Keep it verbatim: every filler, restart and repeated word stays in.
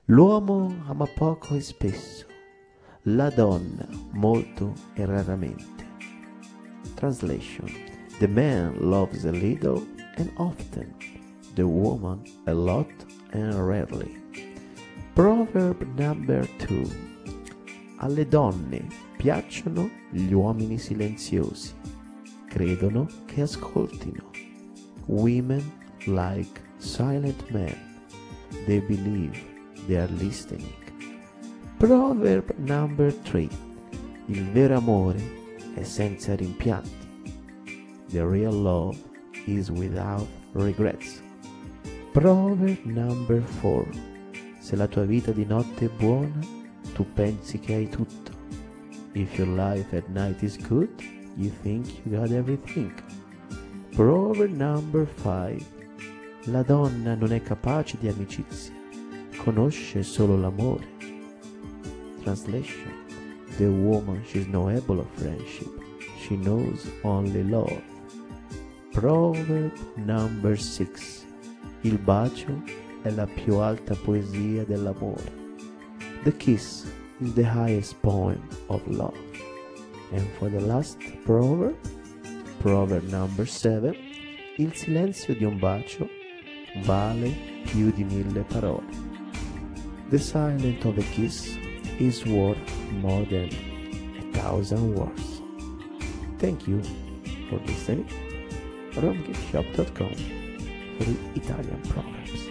L'uomo ama poco e spesso, la donna molto e raramente. Translation: The man loves a little and often, the woman a lot and rarely. Proverb number two. Alle donne piacciono gli uomini silenziosi, credono che ascoltino. Women like silent men, they believe they are listening. Proverb number three. Il vero amore è senza rimpianti. The real love is without regrets. Proverb number four. Se la tua vita di notte è buona, tu pensi che hai tutto. If your life at night is good, you think you got everything. Proverb number five. La donna non è capace di amicizia, conosce solo l'amore. Translation: The woman she's not able of friendship, she knows only love. Proverb number six. Il bacio è la più alta poesia dell'amore. The kiss is the highest poem of love. And for the last proverb, proverb number seven, il silenzio di un bacio vale più di mille parole. The silence of a kiss is worth more than a thousand words. Thank you for listening. rom gift shop dot com for Italian proverbs.